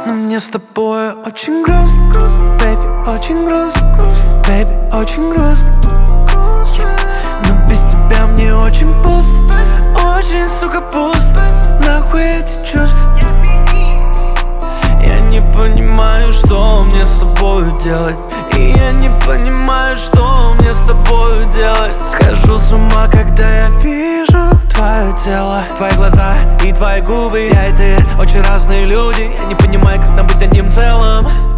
Но мне с тобой очень грустно, бэйби, очень грустно, бэйби, очень грустно. Но без тебя мне очень пусто, очень, сука, пусто. Нахуй эти чувства? Я не понимаю, что мне с собой делать. И я не понимаю, что мне с тобой делать. Схожу с ума, когда я вижу твое тело, твои глаза и твои губы. Я и ты очень разные люди. Я не понимаю, как нам быть одним целым.